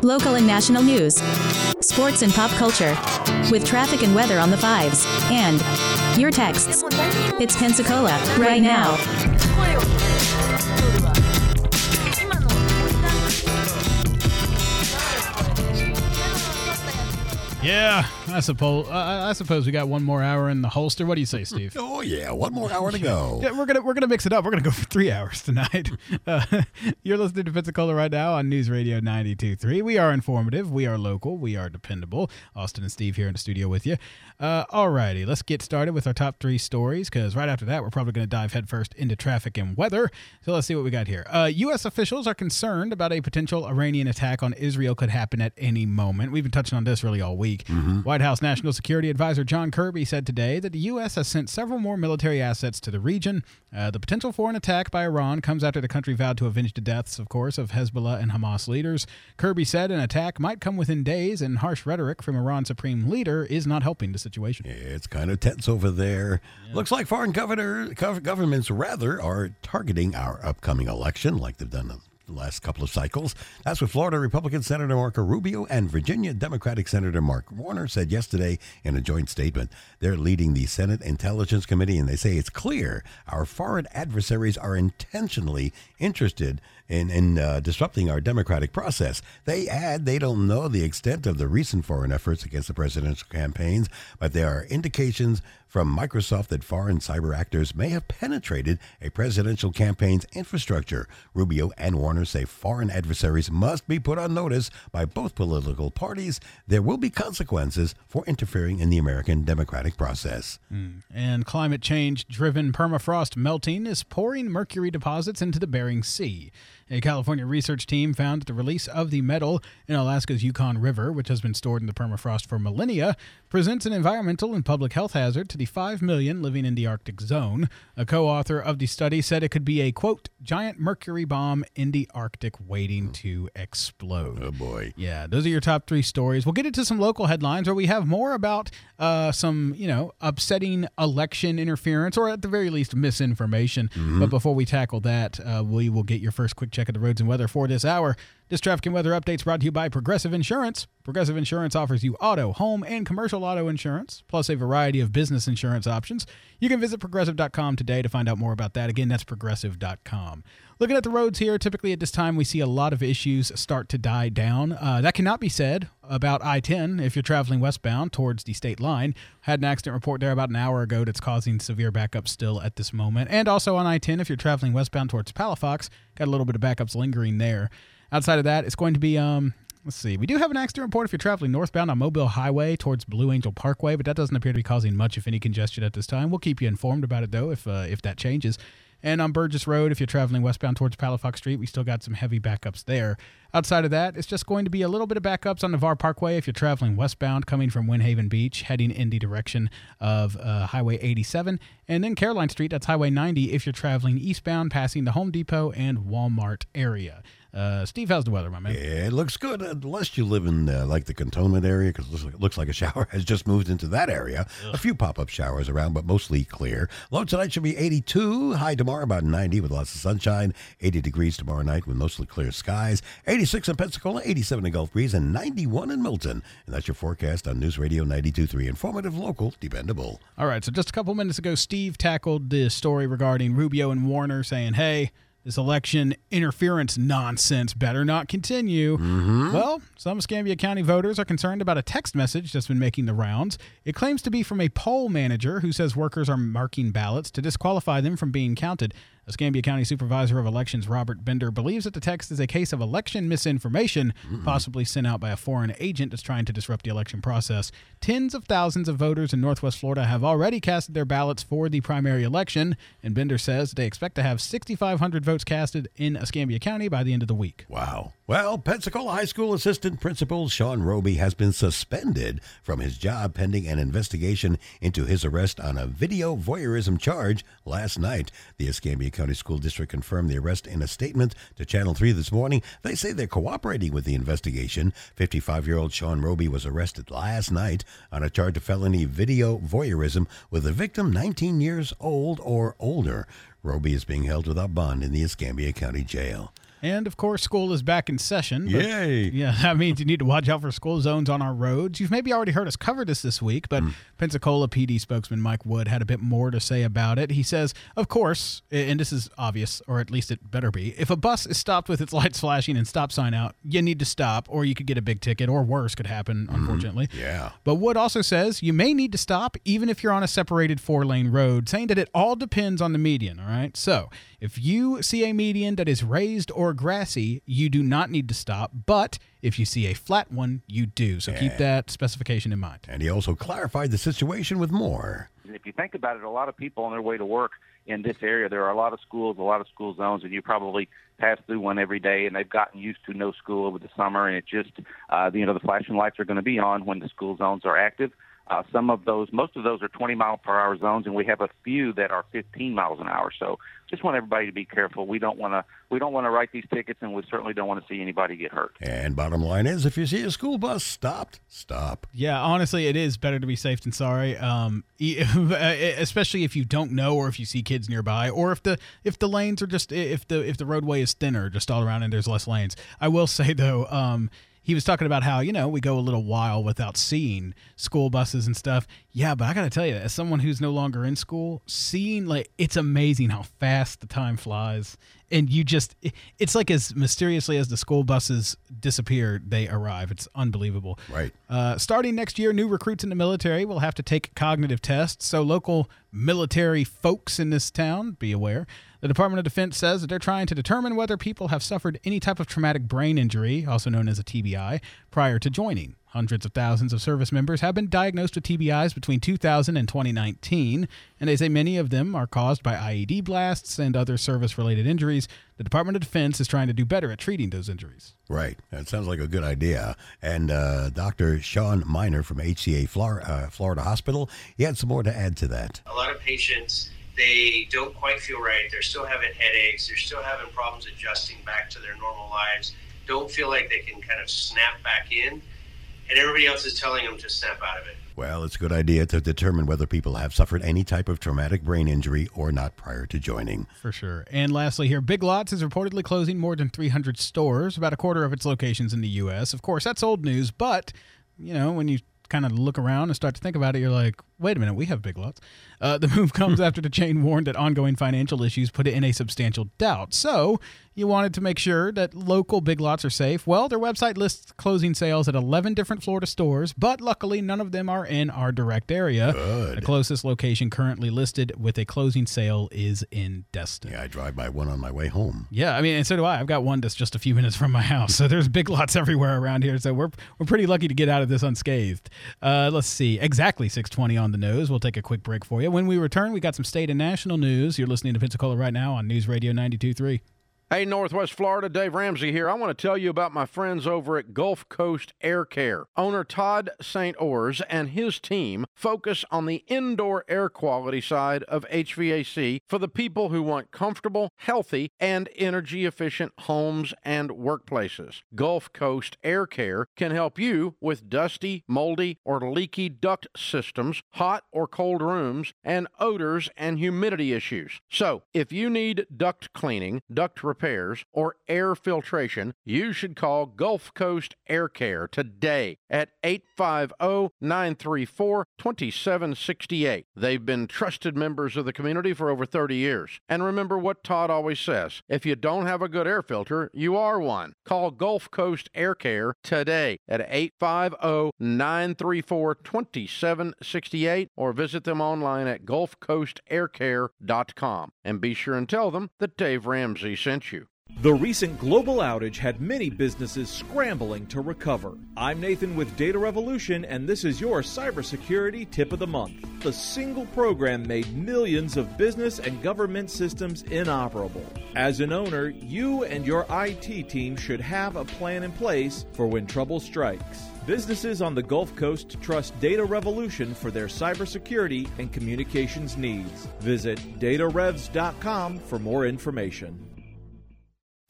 local and national news, sports and pop culture, with traffic and weather on the fives, and your texts. It's Pensacola, right now. Yeah, I suppose we got one more hour in the holster. What do you say, Steve? Oh yeah, one more hour to go. Yeah, we're gonna mix it up. We're gonna go for 3 hours tonight. You're listening to Pensacola right now on News Radio 92.3. We are informative. We are local. We are dependable. Austin and Steve here in the studio with you. Alrighty, let's get started with our top 3 stories, because right after that, we're probably going to dive headfirst into traffic and weather. So let's see what we got here. U.S. officials are concerned about a potential Iranian attack on Israel could happen at any moment. We've been touching on this really all week. White House National Security Advisor John Kirby said today that the U.S. has sent several more military assets to the region. The potential for an attack by Iran comes after the country vowed to avenge the deaths, of course, of Hezbollah and Hamas leaders. Kirby said an attack might come within days, and harsh rhetoric from Iran's supreme leader is not helping the situation. Yeah, it's kind of tense over there. Yeah. Looks like foreign governments are targeting our upcoming election like they've done the last couple of cycles. That's what Florida Republican Senator Marco Rubio and Virginia Democratic Senator Mark Warner said yesterday in a joint statement. They're leading the Senate Intelligence Committee, and they say it's clear our foreign adversaries are intentionally interested in disrupting our democratic process. They add they don't know the extent of the recent foreign efforts against the presidential campaigns, but there are indications from Microsoft that foreign cyber actors may have penetrated a presidential campaign's infrastructure. Rubio and Warner say foreign adversaries must be put on notice by both political parties. There will be consequences for interfering in the American democratic process. And climate change-driven permafrost melting is pouring mercury deposits into the Bering Sea. A California research team found that the release of the metal in Alaska's Yukon River, which has been stored in the permafrost for millennia, presents an environmental and public health hazard to the 5 million living in the Arctic zone. A co-author of the study said it could be a, quote, giant mercury bomb in the Arctic waiting to explode. Oh, boy. Yeah, those are your top 3 stories. We'll get into some local headlines where we have more about some, upsetting election interference, or at the very least misinformation. But before we tackle that, we will get your first quick check of the roads and weather for this hour. This traffic and weather update's brought to you by Progressive Insurance. Progressive Insurance offers you auto, home, and commercial auto insurance, plus a variety of business insurance options. You can visit Progressive.com today to find out more about that. Again, that's Progressive.com. Looking at the roads here, typically at this time we see a lot of issues start to die down. That cannot be said about I-10 if you're traveling westbound towards the state line. Had an accident report there about an hour ago that's causing severe backups still at this moment. And also on I-10 if you're traveling westbound towards Palafox, got a little bit of backups lingering there. Outside of that, it's going to be, let's see. We do have an accident report if you're traveling northbound on Mobile Highway towards Blue Angel Parkway, but that doesn't appear to be causing much, if any, congestion at this time. We'll keep you informed about it, though, if that changes. And on Burgess Road, if you're traveling westbound towards Palafox Street, we still got some heavy backups there. Outside of that, it's just going to be a little bit of backups on Navarre Parkway if you're traveling westbound coming from Windhaven Beach, heading in the direction of Highway 87. And then Caroline Street, that's Highway 90 if you're traveling eastbound, passing the Home Depot and Walmart area. Steve, how's the weather, my man? Yeah, it looks good, unless you live in the cantonment area, because it looks like a shower has just moved into that area. Ugh. A few pop-up showers around, but mostly clear. Low tonight should be 82. High tomorrow about 90 with lots of sunshine. 80 degrees tomorrow night with mostly clear skies. 86 in Pensacola, 87 in Gulf Breeze, and 91 in Milton. And that's your forecast on News Radio 92.3. Informative, local, dependable. All right, so just a couple minutes ago, Steve tackled the story regarding Rubio and Warner saying, hey, this election interference nonsense better not continue. Well, some Escambia County voters are concerned about a text message that's been making the rounds. It claims to be from a poll manager who says workers are marking ballots to disqualify them from being counted. Escambia County Supervisor of Elections Robert Bender believes that the text is a case of election misinformation, possibly sent out by a foreign agent that's trying to disrupt the election process. Tens of thousands of voters in Northwest Florida have already casted their ballots for the primary election, and Bender says they expect to have 6,500 votes casted in Escambia County by the end of the week. Wow. Well, Pensacola High School Assistant Principal Sean Roby has been suspended from his job pending an investigation into his arrest on a video voyeurism charge last night. The Escambia County School District confirmed the arrest in a statement to Channel 3 this morning. They say they're cooperating with the investigation. 55-year-old Sean Roby was arrested last night on a charge of felony video voyeurism with a victim 19 years old or older. Roby is being held without bond in the Escambia County Jail. And, of course, school is back in session. Yay! Yeah, that means you need to watch out for school zones on our roads. You've maybe already heard us cover this week, but Pensacola PD spokesman Mike Wood had a bit more to say about it. He says, of course, and this is obvious, or at least it better be, if a bus is stopped with its lights flashing and stop sign out, you need to stop, or you could get a big ticket, or worse could happen, unfortunately. Yeah. But Wood also says you may need to stop even if you're on a separated 4-lane road, saying that it all depends on the median, all right? So if you see a median that is raised or grassy, you do not need to stop, but if you see a flat one, you do. So keep that specification in mind. And he also clarified the situation with more. If you think about it, a lot of people on their way to work in this area, there are a lot of schools, a lot of school zones, and you probably pass through one every day, and they've gotten used to no school over the summer, and it just, the flashing lights are going to be on when the school zones are active. Most of those are 20 mile per hour zones, and we have a few that are 15 miles an hour. So just want everybody to be careful. We don't want to write these tickets, and we certainly don't want to see anybody get hurt. And bottom line is, if you see a school bus stopped, stop. Yeah, honestly, it is better to be safe than sorry. Especially if you don't know, or if you see kids nearby, or if the lanes are just if the roadway is thinner just all around and there's less lanes. I will say though. He was talking about how, we go a little while without seeing school buses and stuff. Yeah, but I got to tell you, as someone who's no longer in school, it's amazing how fast the time flies. And it's like as mysteriously as the school buses disappear, they arrive. It's unbelievable. Right. Starting next year, new recruits in the military will have to take cognitive tests. So local military folks in this town, be aware. The Department of Defense says that they're trying to determine whether people have suffered any type of traumatic brain injury, also known as a TBI, prior to joining. Hundreds of thousands of service members have been diagnosed with TBIs between 2000 and 2019, and they say many of them are caused by IED blasts and other service-related injuries. The Department of Defense is trying to do better at treating those injuries. Right. That sounds like a good idea. And Dr. Sean Miner from HCA Florida Hospital, he had some more to add to that. A lot of patients, they don't quite feel right. They're still having headaches. They're still having problems adjusting back to their normal lives. Don't feel like they can kind of snap back in. And everybody else is telling them to snap out of it. Well, it's a good idea to determine whether people have suffered any type of traumatic brain injury or not prior to joining. For sure. And lastly here, Big Lots is reportedly closing more than 300 stores, about a quarter of its locations in the U.S. Of course, that's old news, but, when you kind of look around and start to think about it, you're like, wait a minute, we have Big Lots. The move comes after the chain warned that ongoing financial issues put it in a substantial doubt. So you wanted to make sure that local Big Lots are safe. Well, their website lists closing sales at 11 different Florida stores, but luckily none of them are in our direct area. Good. The closest location currently listed with a closing sale is in Destin. Yeah, I drive by one on my way home. Yeah, I mean, and so do I. I've got one that's just a few minutes from my house. So there's Big Lots everywhere around here. So we're pretty lucky to get out of this unscathed. Let's see. Exactly 6:20 on the nose. We'll take a quick break for you. When we return, we got some state and national news. You're listening to Pensacola right now on News Radio 92.3. Hey, Northwest Florida, Dave Ramsey here. I want to tell you about my friends over at Gulf Coast Air Care. Owner Todd St. Ors and his team focus on the indoor air quality side of HVAC for the people who want comfortable, healthy, and energy-efficient homes and workplaces. Gulf Coast Air Care can help you with dusty, moldy, or leaky duct systems, hot or cold rooms, and odors and humidity issues. So, if you need duct cleaning, duct repairs, or air filtration, you should call Gulf Coast Air Care today at 850-934-2768. They've been trusted members of the community for over 30 years. And remember what Todd always says, if you don't have a good air filter, you are one. Call Gulf Coast Air Care today at 850-934-2768 or visit them online at gulfcoastaircare.com. And be sure and tell them that Dave Ramsey sent you. The recent global outage had many businesses scrambling to recover. I'm Nathan with Data Revolution, and this is your cybersecurity tip of the month. The single program made millions of business and government systems inoperable. As an owner, you and your IT team should have a plan in place for when trouble strikes. Businesses on the Gulf Coast trust Data Revolution for their cybersecurity and communications needs. Visit datarevs.com for more information.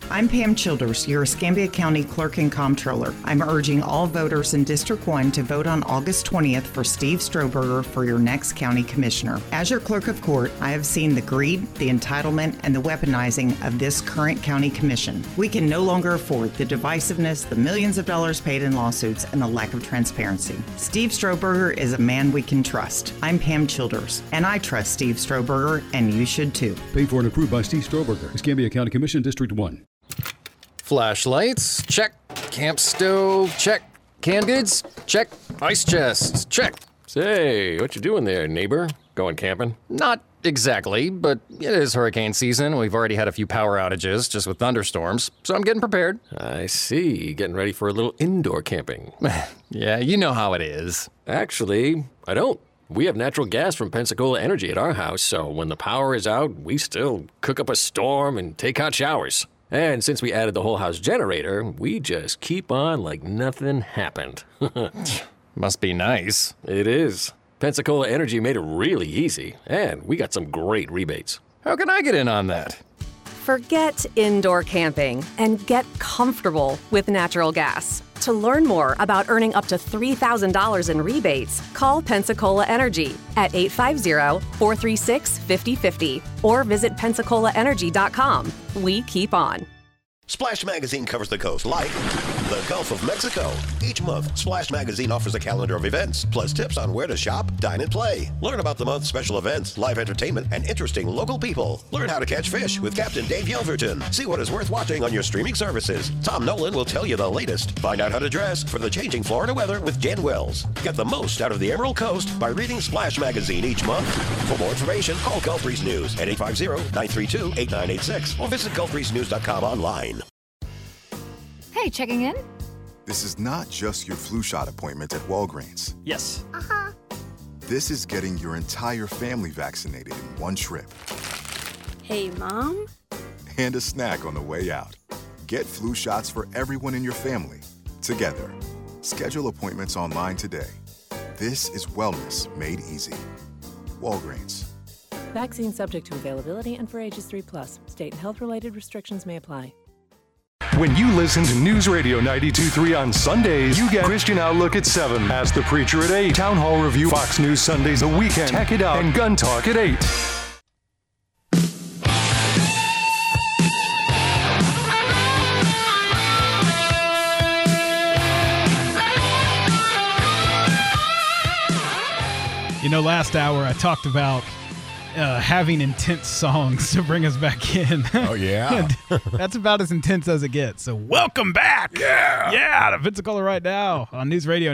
I'm Pam Childers, your Escambia County Clerk and Comptroller. I'm urging all voters in District 1 to vote on August 20th for Steve Stroberger for your next county commissioner. As your clerk of court, I have seen the greed, the entitlement, and the weaponizing of this current county commission. We can no longer afford the divisiveness, the millions of dollars paid in lawsuits, and the lack of transparency. Steve Stroberger is a man we can trust. I'm Pam Childers, and I trust Steve Stroberger, and you should too. Paid for and approved by Steve Stroberger, Escambia County Commission, District 1. Flashlights, check. Camp stove, check. Canned goods, check. Ice chest, check. Say, what you doing there, neighbor? Going camping? Not exactly, but it is hurricane season. We've already had a few power outages just with thunderstorms, so I'm getting prepared. I see. Getting ready for a little indoor camping. Yeah, you know how it is. Actually, I don't. We have natural gas from Pensacola Energy at our house, so when the power is out, we still cook up a storm and take hot showers. And since we added the whole house generator, we just keep on like nothing happened. Must be nice. It is. Pensacola Energy made it really easy, and we got some great rebates. How can I get in on that? Forget indoor camping and get comfortable with natural gas. To learn more about earning up to $3,000 in rebates, call Pensacola Energy at 850-436-5050 or visit PensacolaEnergy.com. We keep on. Splash Magazine covers the coast like the Gulf of Mexico. Each month, Splash Magazine offers a calendar of events, plus tips on where to shop, dine, and play. Learn about the month's special events, live entertainment, and interesting local people. Learn how to catch fish with Captain Dave Yelverton. See what is worth watching on your streaming services. Tom Nolan will tell you the latest. Find out how to dress for the changing Florida weather with Jen Wells. Get the most out of the Emerald Coast by reading Splash Magazine each month. For more information, call Gulf Breeze News at 850-932-8986 or visit GulfBreezeNews.com online. Hey, checking in? This is not just your flu shot appointment at Walgreens. Yes. This is getting your entire family vaccinated in one trip. Hey, Mom? And a snack on the way out. Get flu shots for everyone in your family, together. Schedule appointments online today. This is wellness made easy. Walgreens. Vaccine subject to availability and for ages 3+. State and health-related restrictions may apply. When you listen to News Radio 92.3 on Sundays, you get Christian Outlook at 7, Ask the Preacher at 8, Town Hall Review, Fox News Sundays The Weekend, Tech It Out, and Gun Talk at 8. You know, last hour I talked about having intense songs to bring us back in. Oh, yeah. That's about as intense as it gets. So welcome back. Yeah, to Pensacola right now on News Radio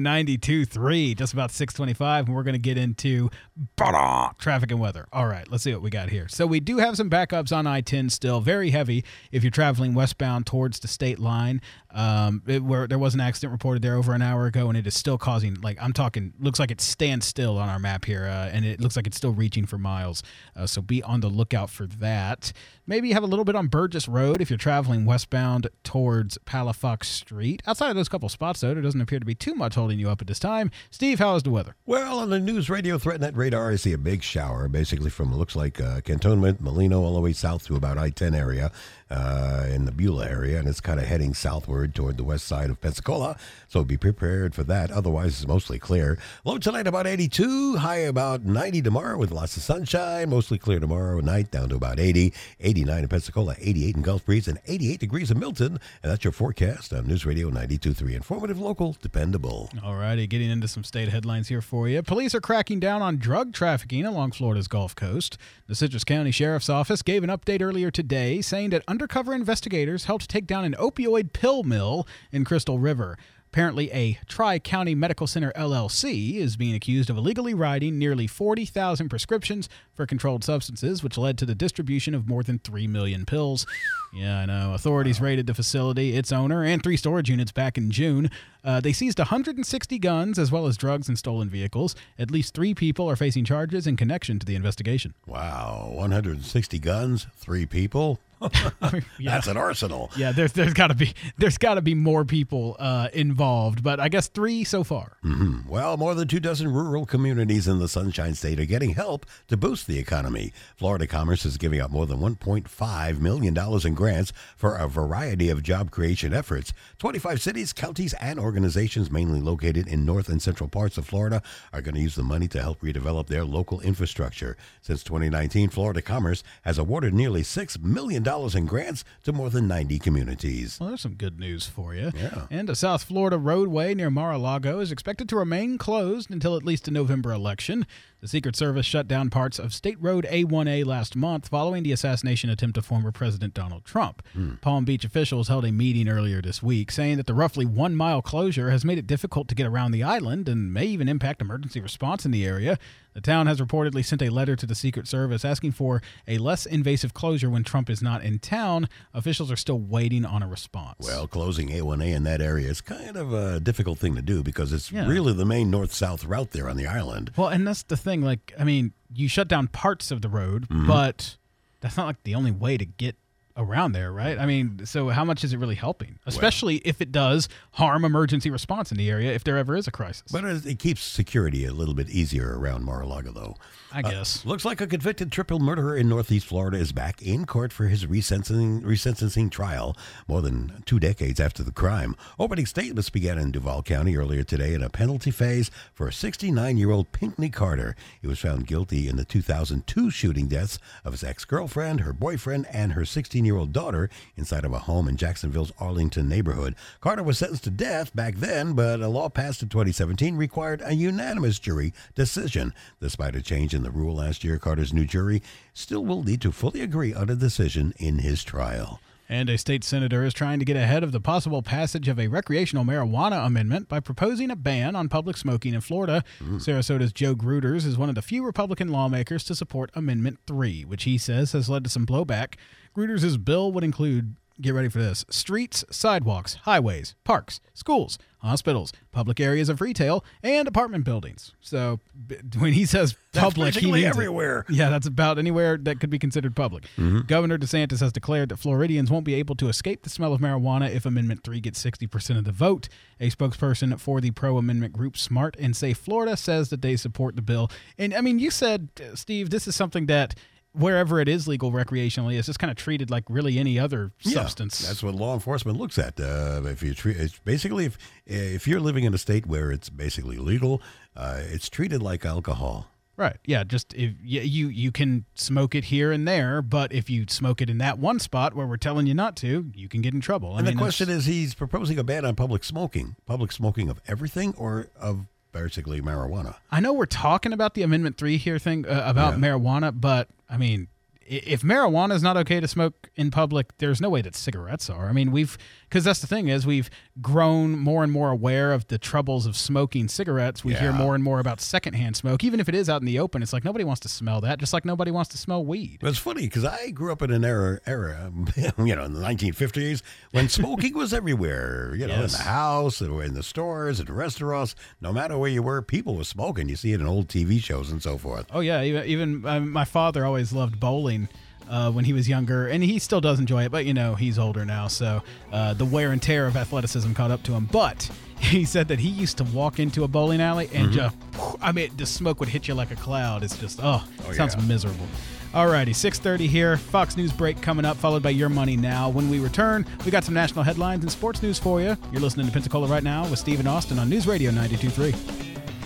92.3, just about 6:25, and we're going to get into traffic and weather. All right, let's see what we got here. So we do have some backups on I-10 still, very heavy if you're traveling westbound towards the state line. Where there was an accident reported there over an hour ago, and it is still causing, like, I'm talking, looks like it stands still on our map here, and it looks like it's still reaching for miles. So be on the lookout for that. Maybe you have a little bit on Burgess Road if you're traveling westbound towards Palafox Street. Outside of those couple spots, though, there doesn't appear to be too much holding you up at this time. Steve, how is the weather? Well, on the News Radio ThreatNet radar, I see a big shower, basically from, it looks like Cantonment, Molino, all the way south to about I-10 area. In the Beulah area, and it's kind of heading southward toward the west side of Pensacola, so be prepared for that. Otherwise, it's mostly clear. Low tonight about 82, high about 90 tomorrow with lots of sunshine, mostly clear tomorrow night down to about 80, 89 in Pensacola, 88 in Gulf Breeze, and 88 degrees in Milton, and that's your forecast on News Radio 92.3. Informative, local, dependable. All righty, getting into some state headlines here for you. Police are cracking down on drug trafficking along Florida's Gulf Coast. The Citrus County Sheriff's Office gave an update earlier today saying that undercover investigators helped take down an opioid pill mill in Crystal River. Apparently, a Tri-County Medical Center LLC is being accused of illegally writing nearly 40,000 prescriptions for controlled substances, which led to the distribution of more than 3 million pills. Yeah, I know. Authorities raided the facility, its owner, and 3 storage units back in June. They seized 160 guns as well as drugs and stolen vehicles. At least 3 people are facing charges in connection to the investigation. Wow, 160 guns, 3 people. That's an arsenal. Yeah, there's got to be more people involved, but I guess 3 so far. Mm-hmm. Well, more than 24 rural communities in the Sunshine State are getting help to boost the economy. Florida Commerce is giving out more than $1.5 million in grants for a variety of job creation efforts. 25 cities, counties, and organizations mainly located in north and central parts of Florida are going to use the money to help redevelop their local infrastructure. Since 2019, Florida Commerce has awarded nearly $6 million in grants to more than 90 communities. Well, there's some good news for you. Yeah. And a South Florida roadway near Mar-a-Lago is expected to remain closed until at least the November election. The Secret Service shut down parts of State Road A1A last month following the assassination attempt of former President Donald Trump. Palm Beach officials held a meeting earlier this week saying that the roughly 1-mile closure has made it difficult to get around the island and may even impact emergency response in the area. The town has reportedly sent a letter to the Secret Service asking for a less invasive closure when Trump is not in town. Officials are still waiting on a response. Well, closing A1A in that area is kind of a difficult thing to do because it's really the main north-south route there on the island. Well, and that's the thing. Like, I mean, you shut down parts of the road, but that's not like the only way to get around there, right? I mean, so how much is it really helping? Especially if it does harm emergency response in the area if there ever is a crisis. But it keeps security a little bit easier around Mar-a-Lago, though. I guess. Looks like a convicted triple murderer in Northeast Florida is back in court for his resentencing trial more than 2 decades after the crime. Opening statements began in Duval County earlier today in a penalty phase for 69-year-old Pinckney Carter. He was found guilty in the 2002 shooting deaths of his ex-girlfriend, her boyfriend, and her 16-year-old daughter inside of a home in Jacksonville's Arlington neighborhood. Carter was sentenced to death back then, but a law passed in 2017 required a unanimous jury decision. Despite a change in the rule last year, Carter's new jury still will need to fully agree on a decision in his trial. And a state senator is trying to get ahead of the possible passage of a recreational marijuana amendment by proposing a ban on public smoking in Florida. Sarasota's Joe Gruters is one of the few Republican lawmakers to support Amendment 3, which he says has led to some blowback. Gruters' bill would include, get ready for this, streets, sidewalks, highways, parks, schools, hospitals, public areas of retail, and apartment buildings. So when he says public, he means everywhere. Yeah, that's about anywhere that could be considered public. Governor DeSantis has declared that Floridians won't be able to escape the smell of marijuana if Amendment 3 gets 60% of the vote. A spokesperson for the pro-amendment group Smart and Safe Florida says that they support the bill. And, I mean, you said, Steve, this is something that wherever it is legal recreationally, it's just kind of treated like really any other substance. That's what law enforcement looks at. If you treat, it's basically if you're living in a state where it's basically legal, it's treated like alcohol. Right. Yeah. Just if you can smoke it here and there, but if you smoke it in that one spot where we're telling you not to, you can get in trouble. And the question is, he's proposing a ban on public smoking of everything or of basically marijuana. I know we're talking about the Amendment 3 here thing about marijuana, but I mean, if marijuana is not okay to smoke in public, there's no way that cigarettes are. I mean, because that's the thing is we've grown more and more aware of the troubles of smoking cigarettes. We hear more and more about secondhand smoke. Even if it is out in the open, it's like nobody wants to smell that, just like nobody wants to smell weed. But it's funny because I grew up in an era, in the 1950s when smoking was everywhere, in the house, in the stores, in restaurants. No matter where you were, people were smoking. You see it in old TV shows and so forth. Oh, yeah. Even my father always loved bowling when he was younger, and he still does enjoy it, but he's older now, so the wear and tear of athleticism caught up to him. But he said that he used to walk into a bowling alley and the smoke would hit you like a cloud. It's just sounds miserable. Alrighty, 6:30 here. Fox News break coming up, followed by Your Money Now. When we return, we got some national headlines and sports news for you. You're listening to Pensacola Right Now with Steve and Austin on News Radio 92.3.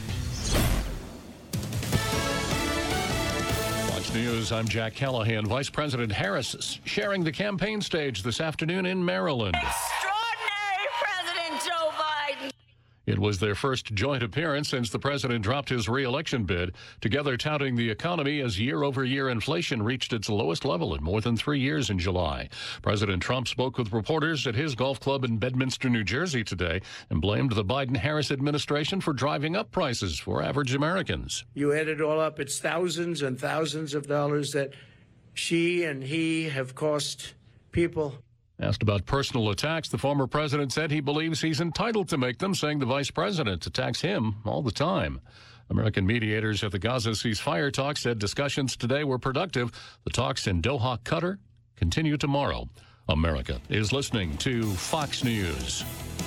News. I'm Jack Callahan. Vice President Harris sharing the campaign stage this afternoon in Maryland. Extraordinary President Joe Biden. It was their first joint appearance since the president dropped his re-election bid, together touting the economy as year-over-year inflation reached its lowest level in more than 3 years in July. President Trump spoke with reporters at his golf club in Bedminster, New Jersey today and blamed the Biden-Harris administration for driving up prices for average Americans. You add it all up, it's thousands and thousands of dollars that she and he have cost people. Asked about personal attacks, the former president said he believes he's entitled to make them, saying the vice president attacks him all the time. American mediators at the Gaza ceasefire talks said discussions today were productive. The talks in Doha, Qatar, Continue tomorrow. America is listening to Fox News.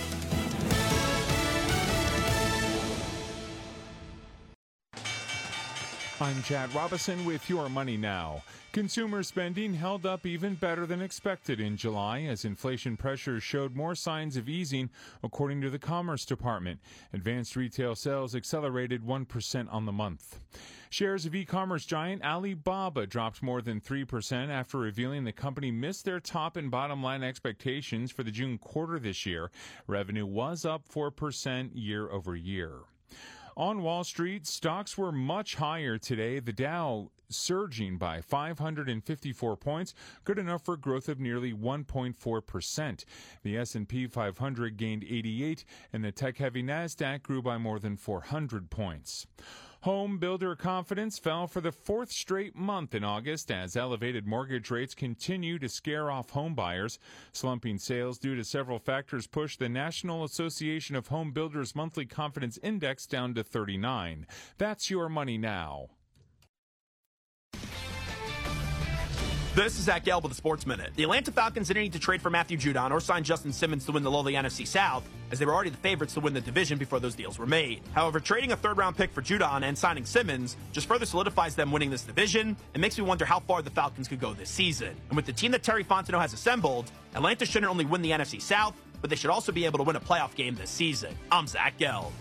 I'm Chad Robinson with Your Money Now. Consumer spending held up even better than expected in July as inflation pressures showed more signs of easing, according to the Commerce Department. Advanced retail sales accelerated 1% on the month. Shares of e-commerce giant Alibaba dropped more than 3% after revealing the company missed their top and bottom line expectations for the June quarter this year. Revenue was up 4% year over year. On Wall Street, stocks were much higher today. The Dow surging by 554 points, good enough for growth of nearly 1.4%. The S&P 500 gained 88, and the tech-heavy Nasdaq grew by more than 400 points. Home builder confidence fell for the fourth straight month in August as elevated mortgage rates continue to scare off home buyers. Slumping sales due to several factors pushed the National Association of Home Builders Monthly Confidence Index down to 39. That's Your Money Now. This is Zach Gelb with the Sports Minute. The Atlanta Falcons didn't need to trade for Matthew Judon or sign Justin Simmons to win the lowly NFC South, as they were already the favorites to win the division before those deals were made. However, trading a third-round pick for Judon and signing Simmons just further solidifies them winning this division and makes me wonder how far the Falcons could go this season. And with the team that Terry Fontenot has assembled, Atlanta shouldn't only win the NFC South, but they should also be able to win a playoff game this season. I'm Zach Gelb.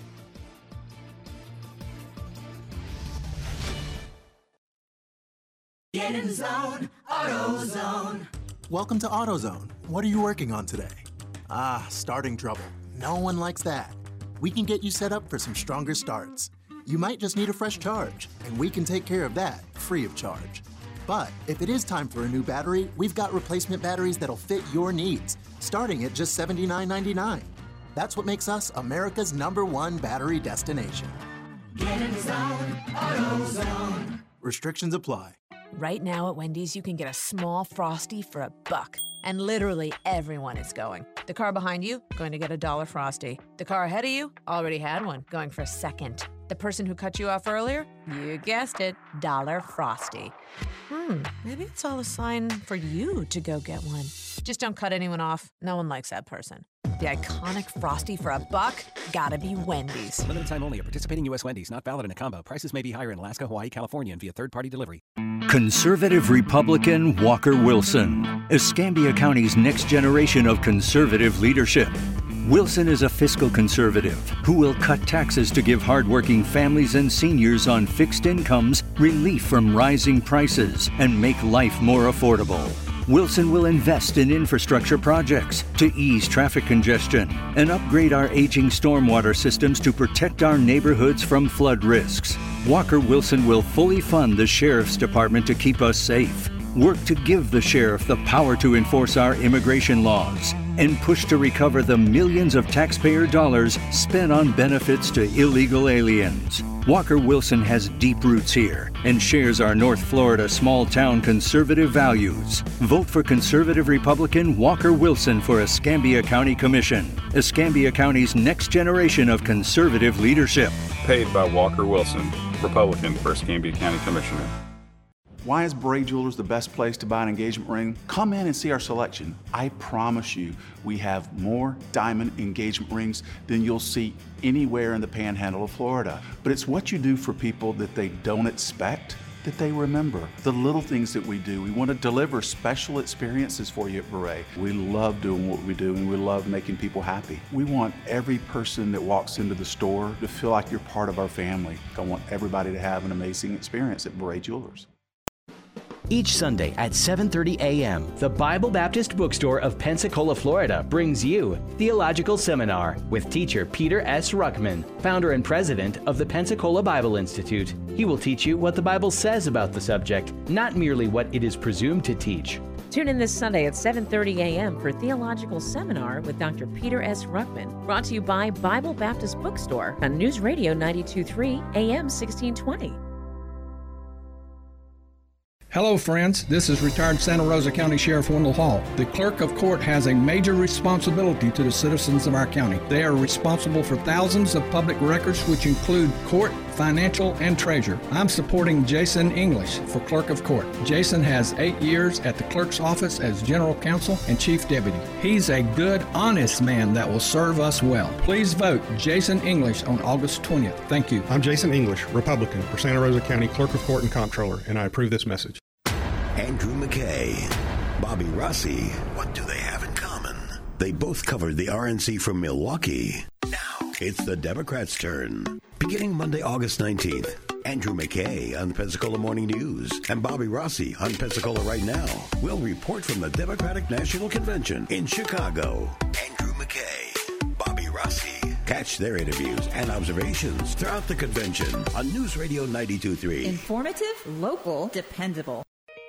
Get in the zone, AutoZone. Welcome to AutoZone. What are you working on today? Starting trouble. No one likes that. We can get you set up for some stronger starts. You might just need a fresh charge, and we can take care of that free of charge. But if it is time for a new battery, we've got replacement batteries that'll fit your needs, starting at just $79.99. That's what makes us America's #1 battery destination. Get in the zone, AutoZone. Restrictions apply. Right now at Wendy's, you can get a small Frosty for $1. And literally everyone is going. The car behind you, going to get a $1 Frosty. The car ahead of you, already had one, going for a second. The person who cut you off earlier, you guessed it, $1 Frosty. Maybe it's all a sign for you to go get one. Just don't cut anyone off. No one likes that person. The iconic Frosty for $1, gotta be Wendy's. Limited time only at participating U.S. Wendy's. Not valid in a combo. Prices may be higher in Alaska, Hawaii, California, and via third-party delivery. Conservative Republican Walker Wilson, Escambia County's next generation of conservative leadership. Wilson is a fiscal conservative who will cut taxes to give hardworking families and seniors on fixed incomes relief from rising prices and make life more affordable. Wilson will invest in infrastructure projects to ease traffic congestion and upgrade our aging stormwater systems to protect our neighborhoods from flood risks. Walker Wilson will fully fund the Sheriff's Department to keep us safe, work to give the sheriff the power to enforce our immigration laws, and push to recover the millions of taxpayer dollars spent on benefits to illegal aliens. Walker Wilson has deep roots here and shares our North Florida small-town conservative values. Vote for conservative Republican Walker Wilson for Escambia County Commission, Escambia County's next generation of conservative leadership. Paid by Walker Wilson, Republican for Escambia County Commissioner. Why is Beret Jewelers the best place to buy an engagement ring? Come in and see our selection. I promise you, we have more diamond engagement rings than you'll see anywhere in the panhandle of Florida. But it's what you do for people that they don't expect that they remember. The little things that we do. We want to deliver special experiences for you at Beret. We love doing what we do, and we love making people happy. We want every person that walks into the store to feel like you're part of our family. I want everybody to have an amazing experience at Beret Jewelers. Each Sunday at 7:30 a.m., the Bible Baptist Bookstore of Pensacola, Florida brings you Theological Seminar with teacher Peter S. Ruckman, founder and president of the Pensacola Bible Institute. He will teach you what the Bible says about the subject, not merely what it is presumed to teach. Tune in this Sunday at 7:30 a.m. for Theological Seminar with Dr. Peter S. Ruckman, brought to you by Bible Baptist Bookstore on News Radio 92.3 AM 1620. Hello, friends. This is retired Santa Rosa County Sheriff Wendell Hall. The clerk of court has a major responsibility to the citizens of our county. They are responsible for thousands of public records, which include court financial, and treasurer. I'm supporting Jason English for clerk of court. Jason has 8 years at the clerk's office as general counsel and chief deputy. He's a good, honest man that will serve us well. Please vote Jason English on August 20th. Thank you. I'm Jason English, Republican for Santa Rosa County Clerk of Court and Comptroller, and I approve this message. Andrew McKay, Bobby Rossi, what do they have in common? They both covered the RNC from Milwaukee. Now it's the Democrats' turn. Beginning Monday, August 19th, Andrew McKay on the Pensacola Morning News and Bobby Rossi on Pensacola Right Now will report from the Democratic National Convention in Chicago. Andrew McKay, Bobby Rossi. Catch their interviews and observations throughout the convention on News Radio 92.3. Informative, local, dependable.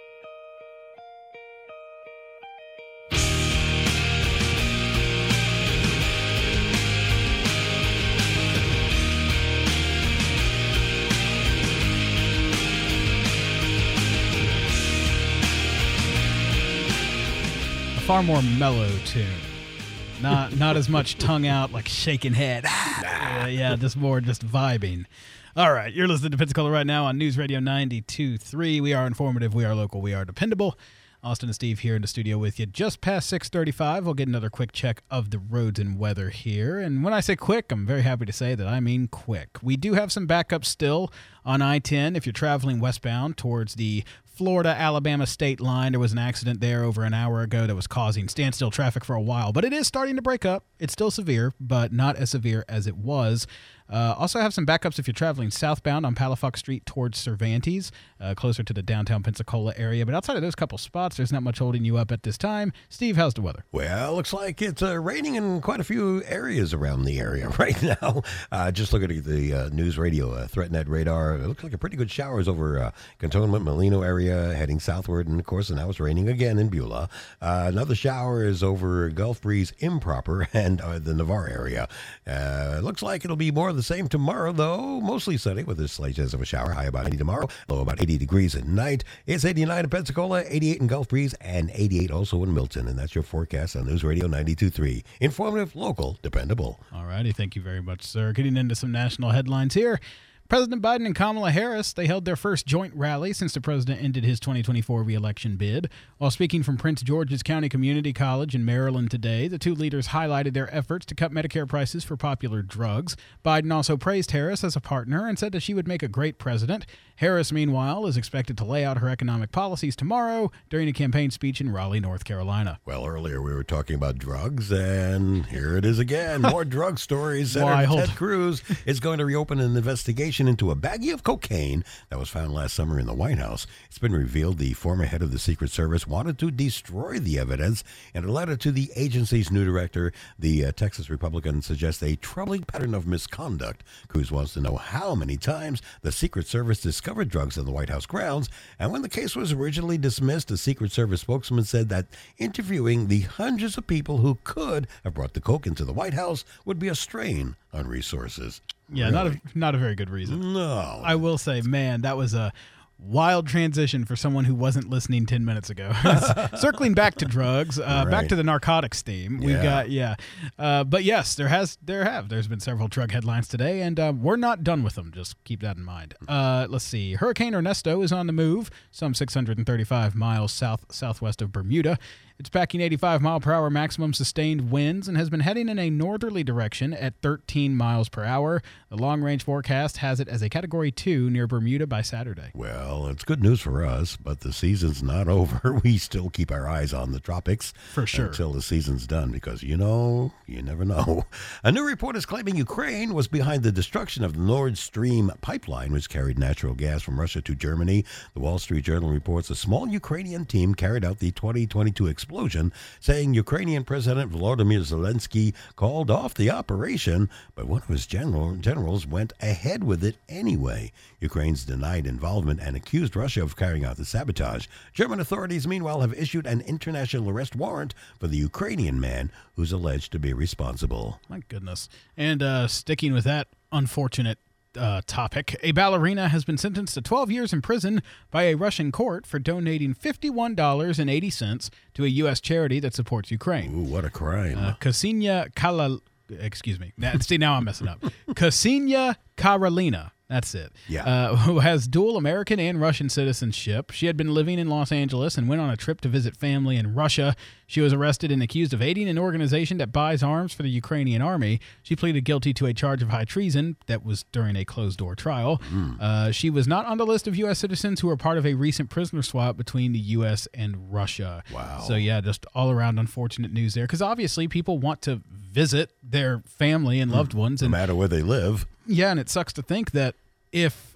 Far more mellow tune. Not as much tongue out, like shaking head. Yeah, just more just vibing. All right, you're listening to Pensacola Right Now on News Radio 92.3. We are informative, we are local, we are dependable. Austin and Steve here in the studio with you. Just past 6:35, we'll get another quick check of the roads and weather here. And when I say quick, I'm very happy to say that I mean quick. We do have some backups still on I-10 if you're traveling westbound towards the Florida-Alabama state line. There was an accident there over an hour ago that was causing standstill traffic for a while, but it is starting to break up. It's still severe, but not as severe as it was. Also have some backups if you're traveling southbound on Palafox Street towards Cervantes, closer to the downtown Pensacola area. But outside of those couple spots, there's not much holding you up at this time. Steve, how's the weather? Well, looks like it's raining in quite a few areas around the area right now. Just looking at the News Radio ThreatNet radar, it looks like a pretty good showers over Cantonment, Molino area, heading southward. And, of course, now it's raining again in Beulah. Another shower is over Gulf Breeze Improper and the Navarre area. Looks like it'll be more of the same tomorrow, though. Mostly sunny with a slight chance of a shower. High about 80 tomorrow. Low about 80 degrees at night. It's 89 in Pensacola, 88 in Gulf Breeze, and 88 also in Milton. And that's your forecast on News Radio 92.3. Informative, local, dependable. All righty. Thank you very much, sir. Getting into some national headlines here. President Biden and Kamala Harris, they held their first joint rally since the president ended his 2024 re-election bid. While speaking from Prince George's County Community College in Maryland today, the two leaders highlighted their efforts to cut Medicare prices for popular drugs. Biden also praised Harris as a partner and said that she would make a great president. Harris, meanwhile, is expected to lay out her economic policies tomorrow during a campaign speech in Raleigh, North Carolina. Well, earlier we were talking about drugs, and here it is again. More drug stories. Senator Ted Cruz is going to reopen an investigation into a baggie of cocaine that was found last summer in the White House. It's been revealed the former head of the Secret Service wanted to destroy the evidence. In a letter to the agency's new director, the Texas Republican suggests a troubling pattern of misconduct. Cruz wants to know how many times the Secret Service discovered drugs in the White House grounds. And when the case was originally dismissed, the Secret Service spokesman said that interviewing the hundreds of people who could have brought the coke into the White House would be a strain on resources. Yeah, Really? not a very good reason. No. I will say, man, that was a wild transition for someone who wasn't listening 10 minutes ago. Circling back to drugs, back to the narcotics theme. We've got, but yes, there's been several drug headlines today, and we're not done with them. Just keep that in mind. Let's see. Hurricane Ernesto is on the move, some 635 miles southwest of Bermuda. It's packing 85-mile-per-hour maximum sustained winds and has been heading in a northerly direction at 13 miles per hour. The long-range forecast has it as a Category 2 near Bermuda by Saturday. Well, it's good news for us, but the season's not over. We still keep our eyes on the tropics. For sure. Until the season's done, because, you never know. A new report is claiming Ukraine was behind the destruction of the Nord Stream pipeline, which carried natural gas from Russia to Germany. The Wall Street Journal reports a small Ukrainian team carried out the 2022 explosion, saying Ukrainian President Volodymyr Zelensky called off the operation, but one of his generals went ahead with it anyway. Ukraine's denied involvement and accused Russia of carrying out the sabotage. German authorities, meanwhile, have issued an international arrest warrant for the Ukrainian man who's alleged to be responsible. My goodness. And sticking with that unfortunate topic, a ballerina has been sentenced to 12 years in prison by a Russian court for donating $51.80 to a U.S. charity that supports Ukraine. Ooh, what a crime. Ksenia Now I'm messing up. Ksenia Karolina That's it. Yeah. Who has dual American and Russian citizenship. She had been living in Los Angeles and went on a trip to visit family in Russia. She was arrested and accused of aiding an organization that buys arms for the Ukrainian army. She pleaded guilty to a charge of high treason that was during a closed-door trial. She was not on the list of U.S. citizens who were part of a recent prisoner swap between the U.S. and Russia. Wow. So, yeah, just all-around unfortunate news there, because obviously people want to visit their family and loved ones. No And matter where they live. yeah, and it sucks to think that if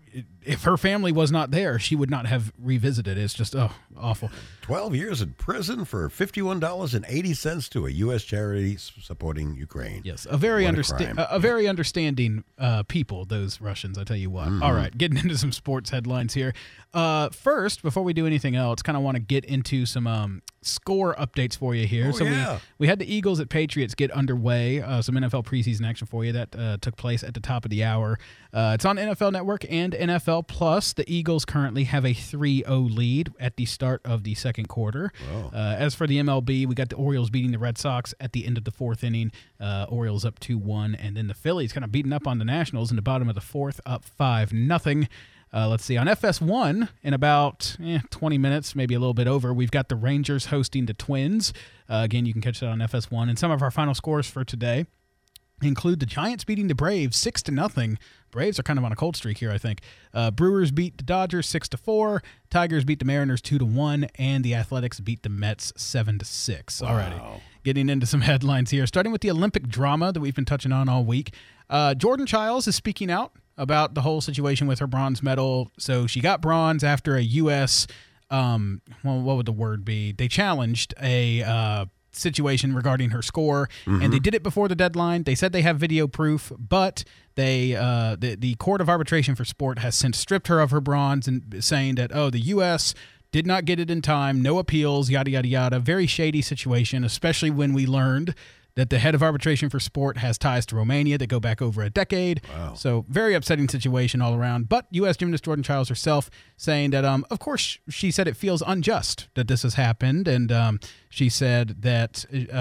her family was not there, she would not have revisited. It's just, awful. 12 years in prison for $51.80 to a U.S. charity supporting Ukraine. Yes, a very What understanding people, those Russians, I tell you what. All right, getting into some sports headlines here. First, before we do anything else, kind of want to get into some score updates for you here. We had the Eagles at Patriots get underway, some NFL preseason action for you that took place at the top of the hour. It's on NFL Network and NFL Plus. The Eagles currently have a 3-0 lead at the start of the second quarter. As for the MLB, we got the Orioles beating the Red Sox at the end of the fourth inning. Orioles up 2-1, and then the Phillies kind of beating up on the Nationals in the bottom of the fourth, up 5-0. Let's see. On FS1, in about 20 minutes, maybe a little bit over, we've got the Rangers hosting the Twins. Again, you can catch that on FS1. And some of our final scores for today include the Giants beating the Braves 6-0. Braves are kind of on a cold streak here, I think. Brewers beat the Dodgers 6-4. Tigers beat the Mariners 2-1, and the Athletics beat the Mets 7-6. Wow. Alrighty, getting into some headlines here. Starting with the Olympic drama that we've been touching on all week. Jordan Chiles is speaking out about the whole situation with her bronze medal. So she got bronze after a U.S. What would the word be? They challenged a situation regarding her score, and they did it before the deadline. They said they have video proof, but the Court of Arbitration for Sport has since stripped her of her bronze and saying that, the U.S. did not get it in time, no appeals, yada, yada, yada. Very shady situation, especially when we learned that the head of arbitration for sport has ties to Romania that go back over a decade. Wow. So very upsetting situation all around. But U.S. gymnast Jordan Chiles herself saying that, of course, she said it feels unjust that this has happened. And she said that,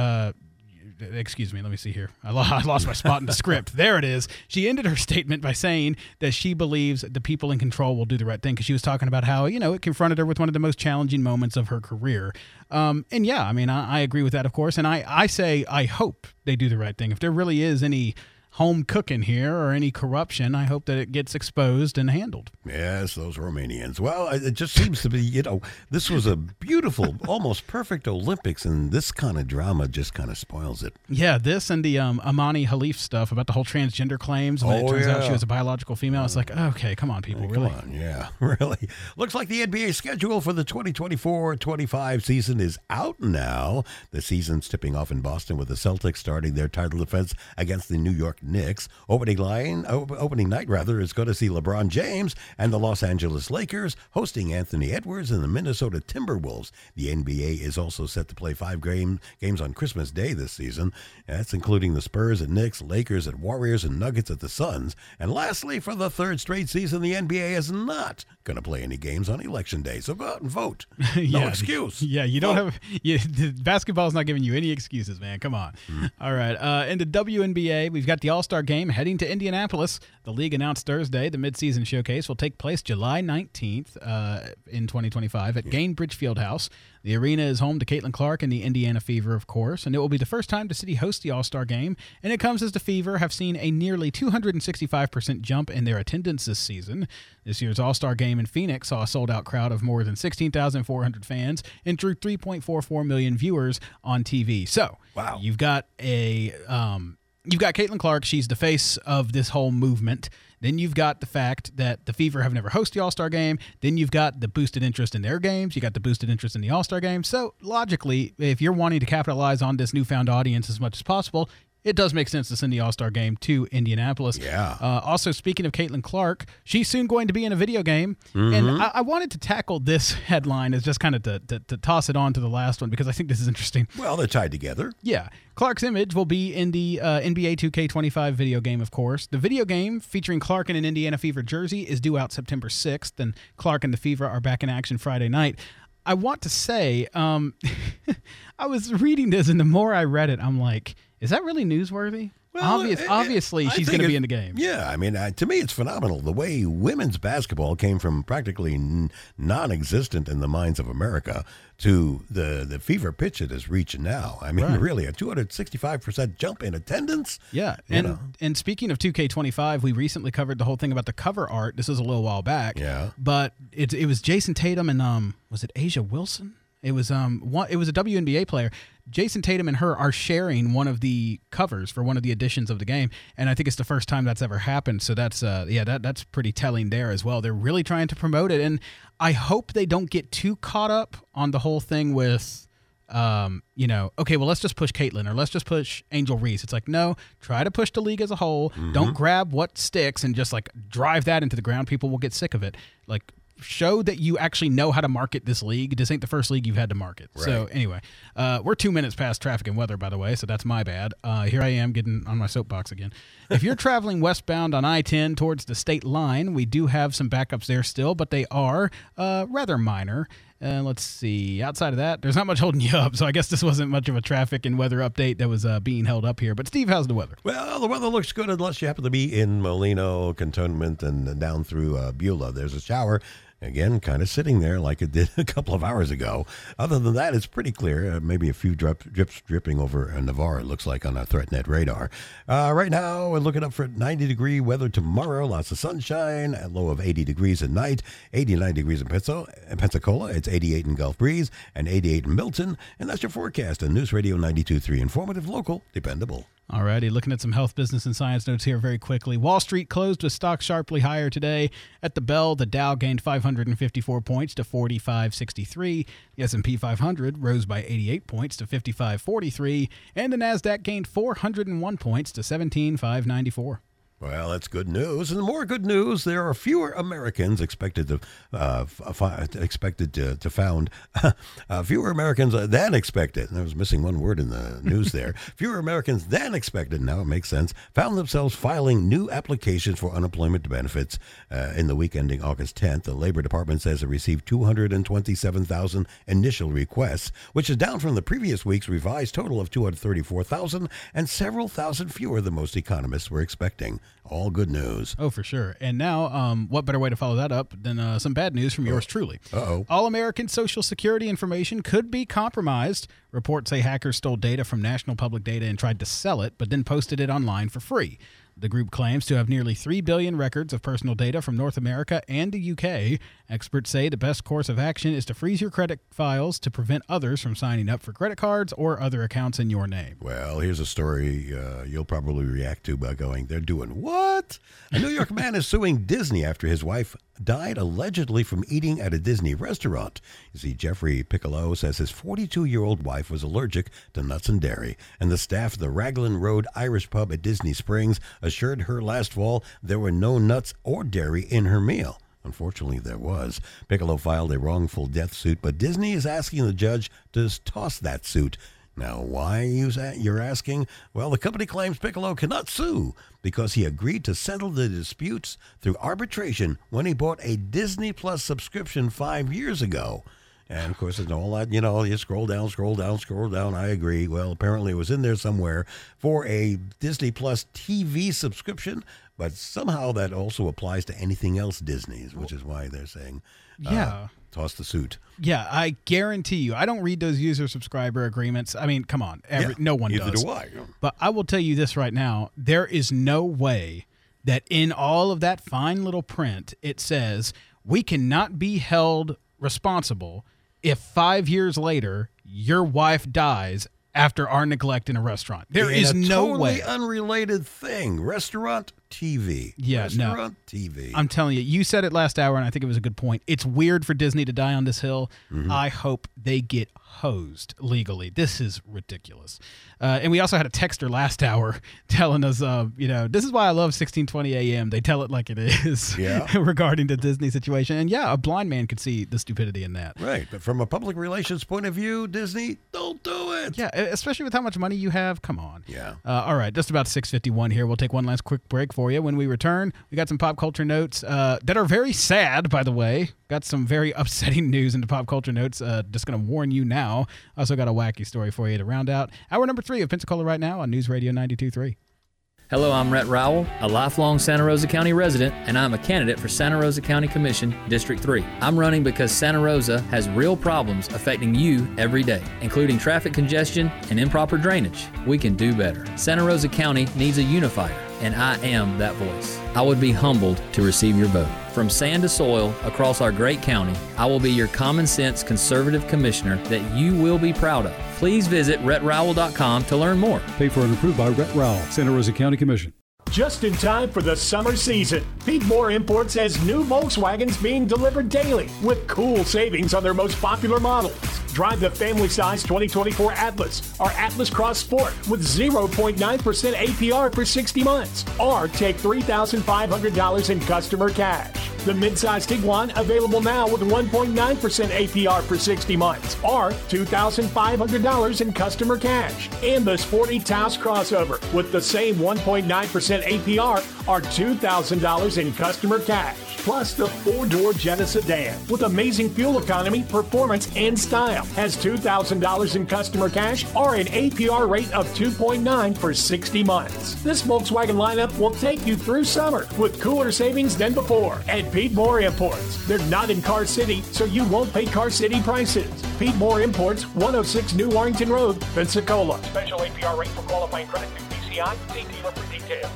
excuse me, let me see here. I lost my spot in the script. There it is. She ended her statement by saying that she believes the people in control will do the right thing, because she was talking about how, it confronted her with one of the most challenging moments of her career. And yeah, I mean, I agree with that, of course. And I say I hope they do the right thing. If there really is any home cooking here or any corruption, I hope that it gets exposed and handled. Yes, those Romanians. Well, it just seems to be, this was a beautiful, almost perfect Olympics, and this kind of drama just kind of spoils it. Yeah, this and the Amani Khalif stuff about the whole transgender claims, when it turns out she was a biological female. It's like, okay, come on, people, really? Come on, yeah, really. Looks like the NBA schedule for the 2024-25 season is out now. The season's tipping off in Boston with the Celtics starting their title defense against the New York Knicks. Opening night is going to see LeBron James and the Los Angeles Lakers hosting Anthony Edwards and the Minnesota Timberwolves. The NBA is also set to play 5 games on Christmas Day this season. That's including the Spurs at Knicks, Lakers at Warriors, and Nuggets at the Suns. And lastly, for the third straight season, the NBA is not going to play any games on Election Day. So go out and vote. No excuse. Yeah, you don't have basketball's not giving you any excuses, man. Come on. All right. In the WNBA, we've got the All-Star Game heading to Indianapolis. The league announced Thursday the midseason showcase will take place July 19th in 2025 at Gainbridge Fieldhouse. The arena is home to Caitlin Clark and the Indiana Fever, of course, and it will be the first time the city hosts the All-Star Game, and it comes as the Fever have seen a nearly 265% jump in their attendance this season. This year's All-Star Game in Phoenix saw a sold-out crowd of more than 16,400 fans and drew 3.44 million viewers on TV. So, wow. You've got Caitlin Clark. She's the face of this whole movement. Then you've got the fact that the Fever have never hosted the All-Star Game. Then you've got the boosted interest in their games. You got the boosted interest in the All-Star Game. So logically, if you're wanting to capitalize on this newfound audience as much as possible, it does make sense to send the All-Star Game to Indianapolis. Yeah. Also, speaking of Caitlin Clark, she's soon going to be in a video game. And I wanted to tackle this headline as just kind of to toss it on to the last one, because I think this is interesting. Well, they're tied together. Yeah. Clark's image will be in the NBA 2K25 video game, of course. The video game featuring Clark in an Indiana Fever jersey is due out September 6th, and Clark and the Fever are back in action Friday night. I want to say, I was reading this, and the more I read it, I'm like, Is that really newsworthy? Well, Obviously, she's going to be in the game. Yeah, I mean, to me, it's phenomenal. The way women's basketball came from practically non-existent in the minds of America to the fever pitch it is reaching now. I mean, really, a 265% jump in attendance. Yeah, and speaking of 2K25, we recently covered the whole thing about the cover art. This was a little while back. Yeah. But it was Jason Tatum and, was it Asia Wilson? It was a WNBA player. Jason Tatum and her are sharing one of the covers for one of the editions of the game, and I think it's the first time that's ever happened. So that's that's pretty telling there as well. They're really trying to promote it, and I hope they don't get too caught up on the whole thing with, okay, well, let's just push Caitlyn or let's just push Angel Reese. It's like, no, try to push the league as a whole. Don't grab what sticks and just like drive that into the ground. People will get sick of it. Like, show that you actually know how to market this league. This ain't the first league you've had to market. Right. So anyway, we're 2 minutes past traffic and weather, by the way, so that's my bad. Here I am getting on my soapbox again. If you're traveling westbound on I-10 towards the state line, we do have some backups there still, but they are rather minor. Let's see. Outside of that, there's not much holding you up, so I guess this wasn't much of a traffic and weather update that was being held up here. But, Steve, how's the weather? Well, the weather looks good unless you happen to be in Molino, Cantonment, and down through Beulah. There's a shower. Again, kind of sitting there like it did a couple of hours ago. Other than that, it's pretty clear. Maybe a few drips dripping over Navarre, it looks like, on our ThreatNet radar. Right now, we're looking up for 90-degree weather tomorrow. Lots of sunshine, a low of 80 degrees at night, 89 degrees in Pensacola. It's 88 in Gulf Breeze and 88 in Milton. And that's your forecast on News Radio 92.3. Informative, local, dependable. Alrighty, looking at some health, business, and science notes here very quickly. Wall Street closed with stocks sharply higher today. At the bell, the Dow gained 554 points to 4563. The S&P 500 rose by 88 points to 5543. And the NASDAQ gained 401 points to 17594. Well, that's good news. And more good news, there are fewer Americans expected to found fewer Americans than expected. And I was missing one word in the news there. Fewer Americans than expected, now it makes sense, found themselves filing new applications for unemployment benefits in the week ending August 10th. The Labor Department says it received 227,000 initial requests, which is down from the previous week's revised total of 234,000 and several thousand fewer than most economists were expecting. All good news. Oh, for sure. And now, what better way to follow that up than some bad news from yours truly? All American Social Security information could be compromised. Reports say hackers stole data from National Public Data and tried to sell it, but then posted it online for free. The group claims to have nearly 3 billion records of personal data from North America and the UK. Experts say the best course of action is to freeze your credit files to prevent others from signing up for credit cards or other accounts in your name. Well, here's a story you'll probably react to by going, they're doing what? A New York man is suing Disney after his wife died allegedly from eating at a Disney restaurant. You see, Jeffrey Piccolo says his 42-year-old wife was allergic to nuts and dairy, and the staff of the Raglan Road Irish pub at Disney Springs assured her last fall there were no nuts or dairy in her meal. Unfortunately, there was. Piccolo filed a wrongful death suit, but Disney is asking the judge to toss that suit. Now, why you're asking? Well, the company claims Piccolo cannot sue because he agreed to settle the disputes through arbitration when he bought a Disney Plus subscription 5 years ago. And, of course, it's all that, you scroll down. I agree. Well, apparently it was in there somewhere for a Disney Plus TV subscription, but somehow that also applies to anything else Disney's, which is why they're saying, toss the suit. Yeah, I guarantee you. I don't read those user subscriber agreements. I mean, come on. No one does. Neither do I. But I will tell you this right now. There is no way that in all of that fine little print, it says we cannot be held responsible if 5 years later your wife dies after our neglect in a restaurant. There is no way. Totally unrelated thing. Restaurant TV. Yeah, Restaurant TV. I'm telling you, you said it last hour, and I think it was a good point. It's weird for Disney to die on this hill. Mm-hmm. I hope they get hosed legally. This is ridiculous. And we also had a texter last hour telling us, this is why I love 1620 AM. They tell it like it is regarding the Disney situation. And a blind man could see the stupidity in that. Right. But from a public relations point of view, Disney, don't do it. Yeah, especially with how much money you have. Come on. Yeah. All right. Just about 6:51 here. We'll take one last quick break. for you. When we return, we got some pop culture notes that are very sad, by the way. Got some very upsetting news into pop culture notes. Just going to warn you now. Also got a wacky story for you to round out hour number 3 of Pensacola Right Now on News Radio 92.3. Hello, I'm Rhett Rowell, a lifelong Santa Rosa County resident, and I'm a candidate for Santa Rosa County Commission, District 3. I'm running because Santa Rosa has real problems affecting you every day, including traffic congestion and improper drainage. We can do better. Santa Rosa County needs a unifier, and I am that voice. I would be humbled to receive your vote. From sand to soil across our great county, I will be your common sense conservative commissioner that you will be proud of. Please visit rhettrowell.com to learn more. Paid for and approved by Rhett Rowell, Santa Rosa County Commission. Just in time for the summer season, Pete Moore Imports has new Volkswagens being delivered daily with cool savings on their most popular models. Drive the family-size 2024 Atlas or Atlas Cross Sport with 0.9% APR for 60 months, or take $3,500 in customer cash. The midsize Tiguan available now with 1.9% APR for 60 months, or $2,500 in customer cash. And the sporty Taos crossover with the same 1.9% APR or $2,000 in customer cash. Plus the 4-door Jetta sedan with amazing fuel economy, performance, and style has $2,000 in customer cash or an APR rate of 2.9 for 60 months. This Volkswagen lineup will take you through summer with cooler savings than before at Pete Moore Imports. They're not in Car City, so you won't pay Car City prices. Pete Moore Imports, 106 New Warrington Road, Pensacola. Special APR rate for qualifying credit through PCI. See dealer for details.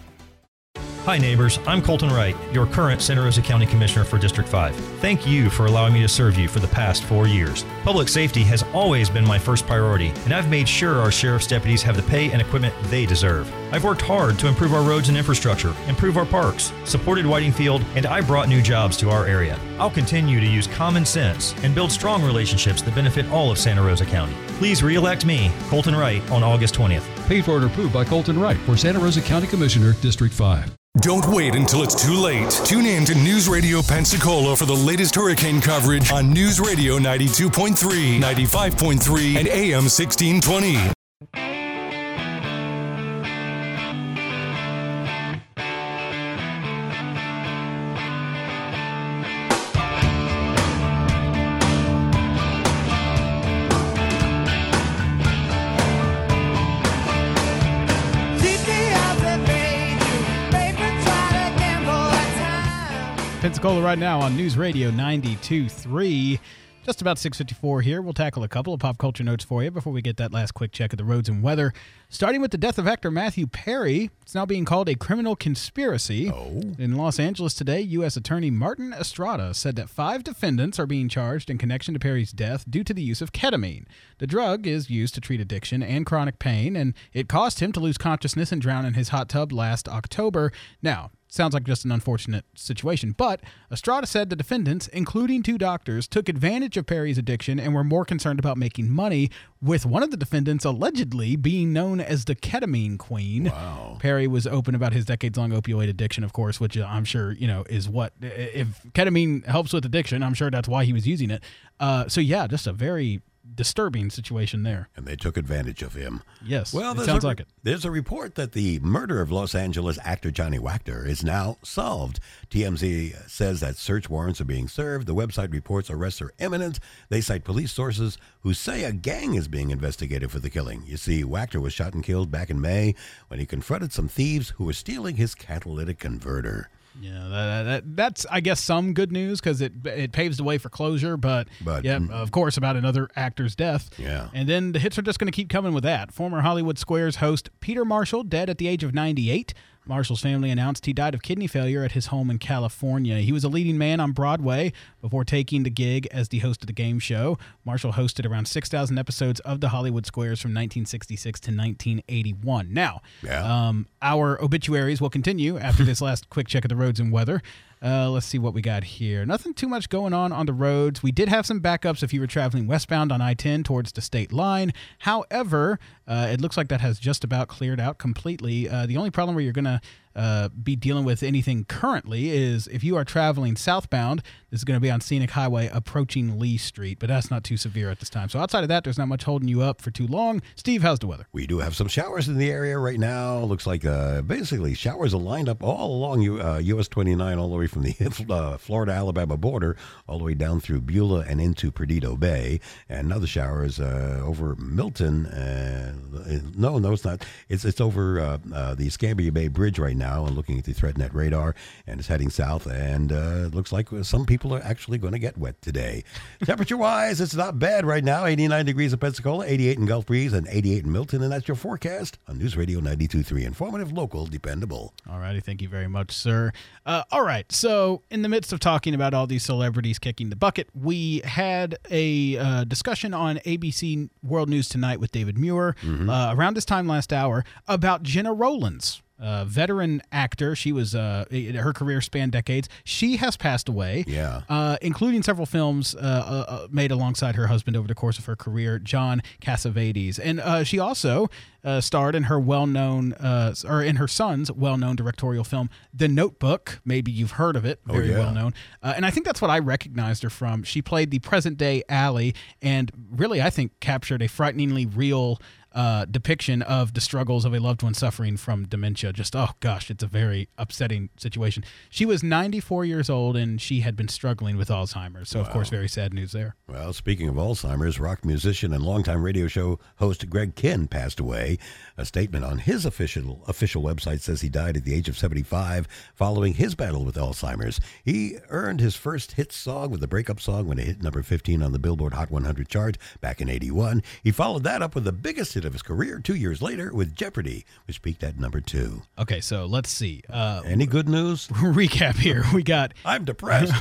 Hi neighbors, I'm Colton Wright, your current Santa Rosa County Commissioner for District 5. Thank you for allowing me to serve you for the past 4 years. Public safety has always been my first priority, and I've made sure our sheriff's deputies have the pay and equipment they deserve. I've worked hard to improve our roads and infrastructure, improve our parks, supported Whiting Field, and I brought new jobs to our area. I'll continue to use common sense and build strong relationships that benefit all of Santa Rosa County. Please re-elect me, Colton Wright, on August 20th. Paid for and approved by Colton Wright for Santa Rosa County Commissioner, District 5. Don't wait until it's too late. Tune in to News Radio Pensacola for the latest hurricane coverage on News Radio 92.3, 95.3, and AM 1620. Pensacola Right Now on News Radio 92.3. Just about 6:54 here. We'll tackle a couple of pop culture notes for you before we get that last quick check of the roads and weather. Starting with the death of actor Matthew Perry. It's now being called a criminal conspiracy. In Los Angeles today, U.S. Attorney Martin Estrada said that 5 defendants are being charged in connection to Perry's death due to the use of ketamine. The drug is used to treat addiction and chronic pain, and it caused him to lose consciousness and drown in his hot tub last October. Now, sounds like just an unfortunate situation, but Estrada said the defendants, including 2 doctors, took advantage of Perry's addiction and were more concerned about making money, with one of the defendants allegedly being known as the ketamine queen. Wow. Perry was open about his decades-long opioid addiction, of course, which I'm sure, is what, if ketamine helps with addiction, I'm sure that's why he was using it. So yeah, just a very disturbing situation there. And they took advantage of him. Yes, well, it sounds like it. There's a report that the murder of Los Angeles actor Johnny Wachter is now solved. TMZ says that search warrants are being served. The website reports arrests are imminent. They cite police sources who say a gang is being investigated for the killing. You see, Wachter was shot and killed back in May when he confronted some thieves who were stealing his catalytic converter. Yeah, that's, I guess, some good news because it paves the way for closure. But yeah, of course, about another actor's death. Yeah. And then the hits are just going to keep coming with that. Former Hollywood Squares host Peter Marshall, dead at the age of 98. Marshall's family announced he died of kidney failure at his home in California. He was a leading man on Broadway before taking the gig as the host of the game show. Marshall hosted around 6,000 episodes of the Hollywood Squares from 1966 to 1981. Now, our obituaries will continue after this last quick check of the roads and weather. Let's see what we got here. Nothing too much going on the roads. We did have some backups if you were traveling westbound on I-10 towards the state line. However, It looks like that has just about cleared out completely. The only problem where you're going to be dealing with anything currently is if you are traveling southbound, this is going to be on Scenic Highway approaching Lee Street, but that's not too severe at this time. So outside of that, there's not much holding you up for too long. Steve, how's the weather? We do have some showers in the area right now. Looks like basically showers are lined up all along US 29, all the way from the Florida-Alabama border, all the way down through Beulah and into Perdido Bay. And another shower is over Milton. No, it's not. It's over the Escambia Bay Bridge right now, and looking at the ThreatNet radar, and it's heading south, and it looks like some people are actually going to get wet today. Temperature-wise, it's not bad right now. 89 degrees in Pensacola, 88 in Gulf Breeze, and 88 in Milton, and that's your forecast on News Radio 92.3. Informative, local, dependable. All righty, thank you very much, sir. All right, so in the midst of talking about all these celebrities kicking the bucket, we had a discussion on ABC World News Tonight with David Muir around this time last hour about Gena Rowlands. Veteran actor. She was her career spanned decades. She has passed away, including several films made alongside her husband over the course of her career, John Cassavetes. And she also starred in her in her son's well-known directorial film, The Notebook. Maybe you've heard of it. Very well-known. And I think that's what I recognized her from. She played the present-day Allie, and really, I think, captured a frighteningly real depiction of the struggles of a loved one suffering from dementia. Just, oh gosh, it's a very upsetting situation. She was 94 years old, and she had been struggling with Alzheimer's. So, of course, very sad news there. Well, speaking of Alzheimer's, rock musician and longtime radio show host Greg Kihn passed away. A statement on his official website says he died at the age of 75 following his battle with Alzheimer's. He earned his first hit song with the breakup song when it hit number 15 on the Billboard Hot 100 chart back in 81. He followed that up with the biggest hit of his career 2 years later with Jeopardy, which peaked at number 2. Okay, so let's see. Any good news? Recap here. We got. I'm depressed.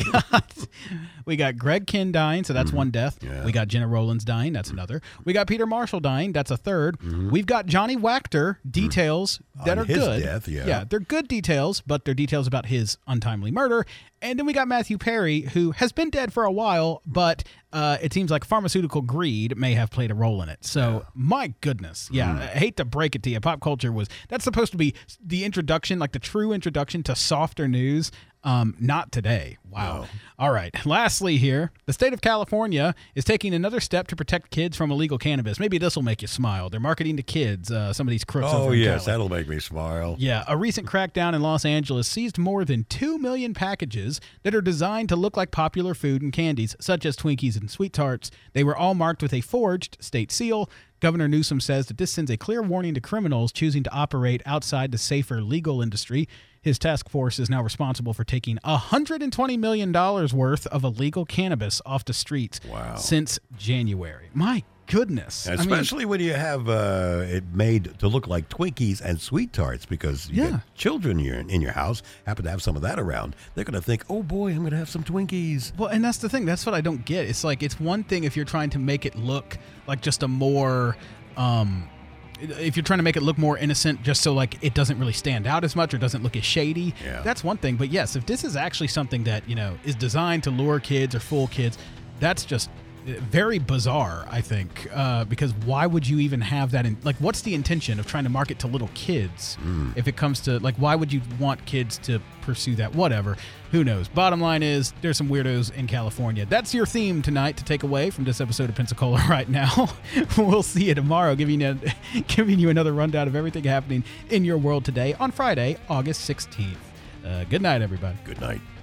we got Greg Kihn dying, so that's one death. Yeah. We got Gena Rowlands dying, that's another. We got Peter Marshall dying, that's a third. We've got Johnny Wachter details that on are his good. Death, yeah, they're good details, but they're details about his untimely murder. And then we got Matthew Perry, who has been dead for a while, but it seems like pharmaceutical greed may have played a role in it. So, my goodness. Yeah, I hate to break it to you. Pop culture that's supposed to be the introduction, like the true introduction to softer news. Not today. Wow. No. All right. Lastly here, the state of California is taking another step to protect kids from illegal cannabis. Maybe this will make you smile. They're marketing to kids, some of these crooks over in Cali. That'll make me smile. Yeah. A recent crackdown in Los Angeles seized more than 2 million packages that are designed to look like popular food and candies, such as Twinkies and Sweet Tarts. They were all marked with a forged state seal. Governor Newsom says that this sends a clear warning to criminals choosing to operate outside the safer legal industry. His task force is now responsible for taking $120 million worth of illegal cannabis off the streets since January. My goodness. Especially when you have it made to look like Twinkies and Sweet Tarts, because you get children in your house happen to have some of that around. They're going to think, oh boy, I'm going to have some Twinkies. Well, and that's the thing. That's what I don't get. It's like, it's one thing if you're trying to make it look like just a more... if you're trying to make it look more innocent just so like it doesn't really stand out as much or doesn't look as shady, that's one thing. But yes, if this is actually something that, is designed to lure kids or fool kids, that's just very bizarre, I think, because why would you even have that what's the intention of trying to market to little kids if it comes to, why would you want kids to pursue that? Whatever. Who knows? Bottom line is, there's some weirdos in California. That's your theme tonight to take away from this episode of Pensacola Right Now. We'll see you tomorrow, giving you another rundown of everything happening in your world today on Friday, August 16th. Good night, everybody. Good night.